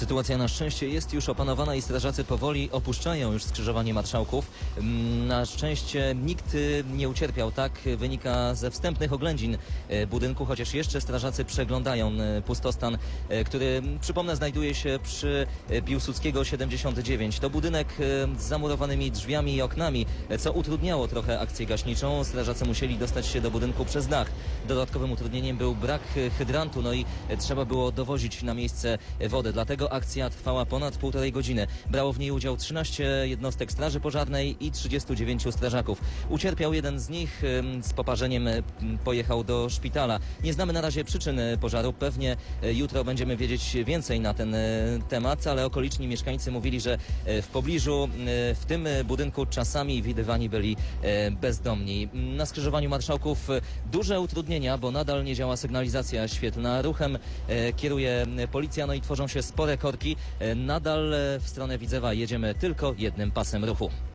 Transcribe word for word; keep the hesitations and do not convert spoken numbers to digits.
Sytuacja na szczęście jest już opanowana i strażacy powoli opuszczają już skrzyżowanie Marszałków. Na szczęście nikt nie ucierpiał, tak wynika ze wstępnych oględzin budynku, chociaż jeszcze strażacy przeglądają pustostan, który, przypomnę, znajduje się przy Piłsudskiego siedemdziesiąt dziewięć. To budynek z zamurowanymi drzwiami i oknami, co utrudniało trochę akcję gaśniczą. Strażacy musieli dostać się do budynku przez dach. Dodatkowym utrudnieniem był brak hydrantu, no i trzeba było dowozić na miejsce wodę. Dlatego akcja trwała ponad półtorej godziny. Brało w niej udział trzynaście jednostek straży pożarnej i trzydziestu dziewięciu strażaków. Ucierpiał jeden z nich, z poparzeniem pojechał do szpitala. Nie znamy na razie przyczyn pożaru. Pewnie jutro będziemy wiedzieć więcej na ten temat, ale okoliczni mieszkańcy mówili, że w pobliżu, w tym budynku czasami widywani byli bezdomni. Na skrzyżowaniu Marszałków duże utrudnienia, bo nadal nie działa sygnalizacja świetlna. Ruchem kieruje policja, no i tworzą się spore korki. Nadal w stronę Widzewa jedziemy tylko jednym pasem ruchu.